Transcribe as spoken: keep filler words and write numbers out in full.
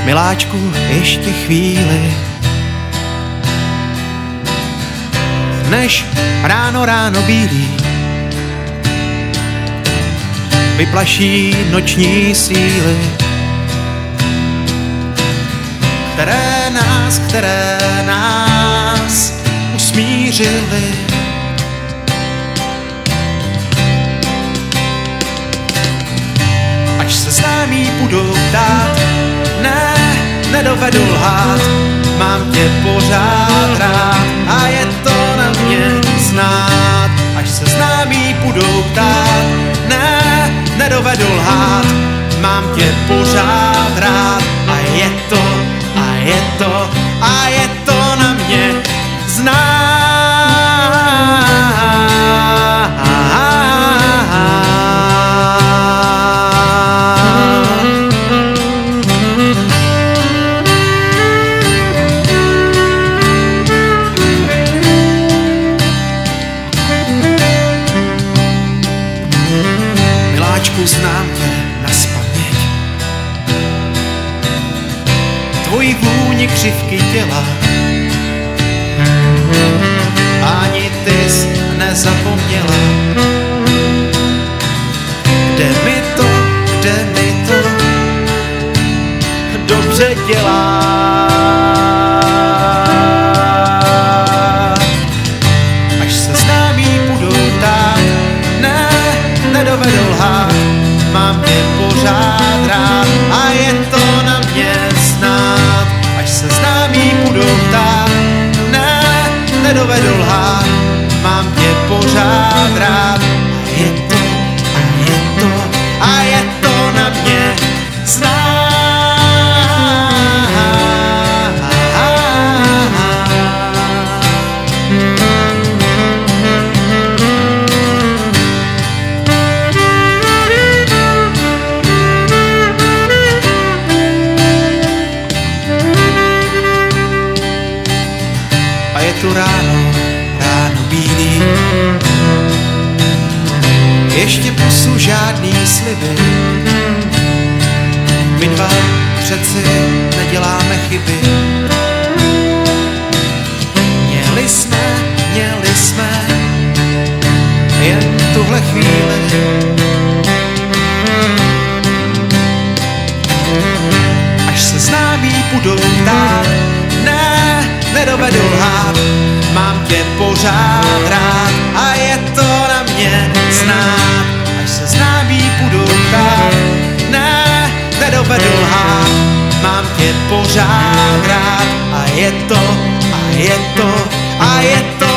Miláčku, ještě chvíli, než ráno ráno bílý vyplaší noční síly, které nás, které nás usmířily. Až se známí budou ptát, ne, nedovedu lhát, mám tě pořád rád a je to na mě znát. Až se známí budou ptát, ne, nedovedu lhát, mám tě pořád rád a je to, a je to, a je to na mě znát. Znám tě nazpaměť, tvoji vůni křivky těla, ani ty jsi nezapomněla. Kde mi to, kde mi to dobře dělá. Až se známí budou ptát, ne, nedovedou lhát, mám tě pořád rád a je to na mě znát. Až se známí budou ptát, ne, nedovedu lhát, mám tě pořád rád a je to, a je to, a je to na mě znát. A je tu ráno, ráno bílý, ještě pusu žádný sliby. My dva přeci neděláme chyby. Měli jsme, měli jsme jen tuhle chvíli. Až se známí budou ptát, ne, nedovedu lhát, mám tě pořád rád a je to na mě znát. Až se známí budou ptát, ne, nedovedu lhát, mám tě pořád rád a je to, a je to, a je to